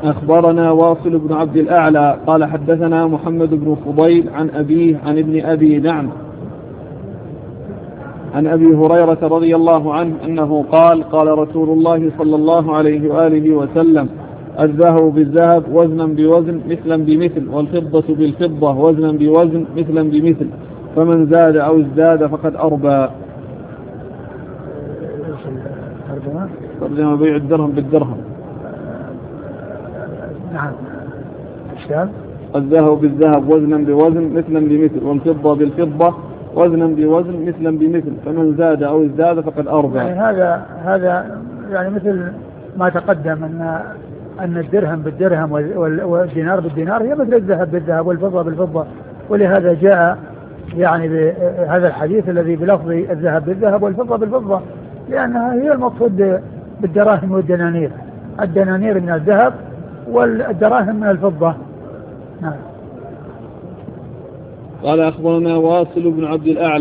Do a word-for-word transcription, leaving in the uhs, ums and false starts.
أخبرنا واصل بن عبد الأعلى قال حدثنا محمد بن فضيل عن أبيه عن ابن أبي نعم عن أبي هريرة رضي الله عنه أنه قال قال رسول الله صلى الله عليه وآله وسلم الذهب بالذهب وزنا بوزن مثلا بمثل والفضة بالفضة وزنا بوزن مثلا بمثل فمن زاد أو ازداد فقد أربى. ترجمة بيع الدرهم بالدرهم. نعم. الشاب الذهب بالذهب وزنا بوزن مثلا بمثل والفضة بالفضة وزنا بوزن مثلا بمثل فمن زاد أو ازداد فقد أربى. يعني هذا هذا يعني مثل ما تقدم أن أن الدرهم بالدرهم والدينار بالدينار هي مثل الذهب بالذهب والفضة بالفضة، ولهذا جاء يعني بهذا الحديث الذي بلفظ الذهب بالذهب والفضة بالفضة، لأنها هي المقصود بالدراهم والدنانير، الدنانير من الذهب والدراهم من الفضة. نعم. قال أخبرنا واصل بن عبد الأعلى